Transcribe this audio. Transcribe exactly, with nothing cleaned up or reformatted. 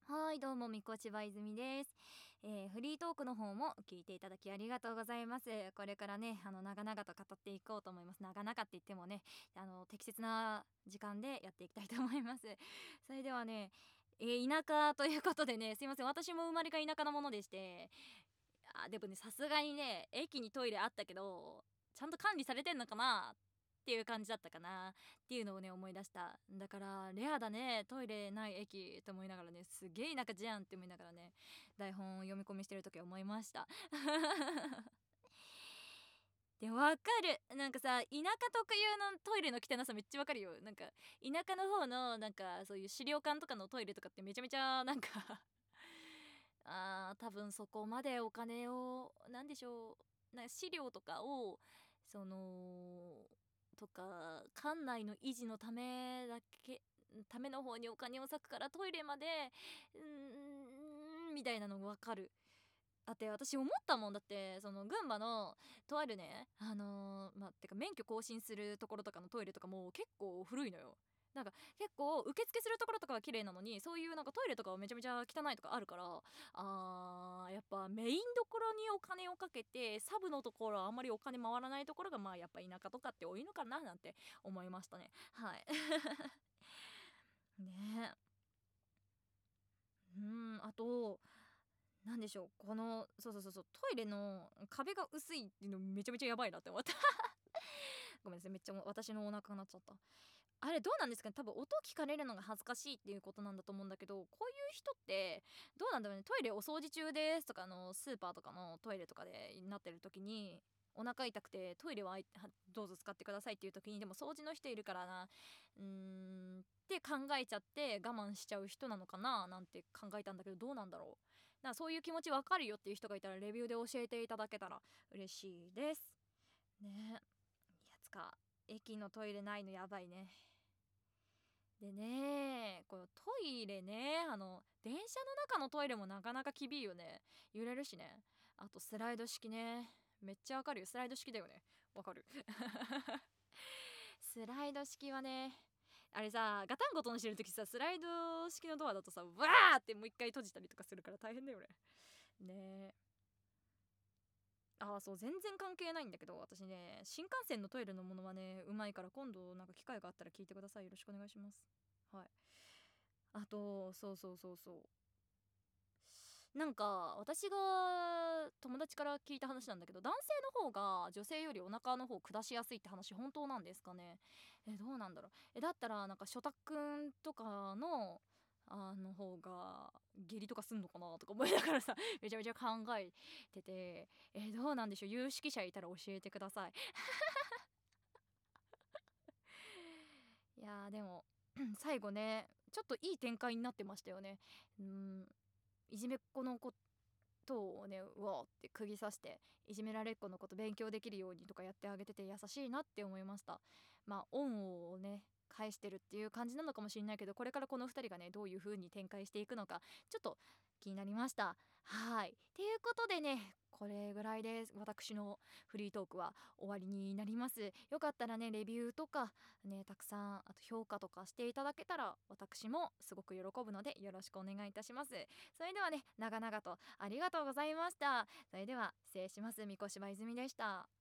はい、どうもみこしば泉です、えーフリートークの方も聞いていただきありがとうございます。これからね、あの長々と語っていこうと思います。長々って言ってもね、あの適切な時間でやっていきたいと思います。それではね、えー田舎ということでね、すいません、私も生まれが田舎のものでして、あでもね、さすがにね、駅にトイレあったけどちゃんと管理されてんのかなっていう感じだったかなっていうのをね思い出した。だからレアだね、トイレない駅と思いながらね、すげえ田舎じゃんって思いながらね、台本を読み込みしてる時は思いましたでもわかる、なんかさ、田舎特有のトイレの汚さめっちゃわかるよ。なんか田舎の方のなんかそういう資料館とかのトイレとかってめちゃめちゃなんかあー多分そこまでお金をなんでしょう、なんか資料とかをそのとか館内の維持のためだけための方にお金を割くからトイレまでうーんみたいなの分かる。だって私思ったもん。だってその群馬のとあるね、あのーまあてか免許更新するところとかのトイレとかも結構古いのよ。なんか結構受付するところとかは綺麗なのに、そういうなんかトイレとかはめちゃめちゃ汚いとかあるから、あーやっぱメインどころにお金をかけてサブのところはあんまりお金回らないところがまあやっぱ田舎とかって多いのかななんて思いましたね。はいねえ。うんあとなんでしょう、このそうそうそうそうトイレの壁が薄いっていうのめちゃめちゃやばいなって思ったごめんなさい、めっちゃもう私のお腹になっちゃった。あれどうなんですかね、多分音聞かれるのが恥ずかしいっていうことなんだと思うんだけど、こういう人ってどうなんだろうね。トイレお掃除中ですとか、あのスーパーとかのトイレとかでなってる時にお腹痛くてトイレはあいはどうぞ使ってくださいっていう時に、でも掃除の人いるからなうーんって考えちゃって我慢しちゃう人なのかななんて考えたんだけど、どうなんだろう。なんかそういう気持ちわかるよっていう人がいたらレビューで教えていただけたら嬉しいですね。やつか、駅のトイレないのやばいね。でね、このトイレね、あの電車の中のトイレもなかなか厳いよね。揺れるしね。あとスライド式ね、めっちゃわかるよ。スライド式だよね、わかるスライド式はね、あれさガタンゴトンしてる時さ、スライド式のドアだとさ、わーってもう一回閉じたりとかするから大変だよね。ねえ。ああそう、全然関係ないんだけど、私ね新幹線のトイレのものはねうまいから、今度なんか機会があったら聞いてください。よろしくお願いします。はい。あとそうそうそうそう、なんか私が友達から聞いた話なんだけど、男性の方が女性よりお腹の方下しやすいって話本当なんですかね。えどうなんだろう。えだったらなんか初太くんとかのあの方が下痢とかすんのかなとか思いながらさめちゃめちゃ考えてて、えどうなんでしょう。有識者いたら教えてください。いやーでも最後ねちょっといい展開になってましたよね。うんいじめっ子のことをねうわーって釘刺して、いじめられっ子のこと勉強できるようにとかやってあげてて優しいなって思いました。まあ恩をね返してるっていう感じなのかもしれないけど、これからこのふたりがねどういう風に展開していくのかちょっと気になりました。はいっていうことでね、これぐらいで私のフリートークは終わりになります。よかったらねレビューとかねたくさん、あと評価とかしていただけたら私もすごく喜ぶのでよろしくお願いいたします。それではね長々とありがとうございました。それでは失礼します。三越柴泉でした。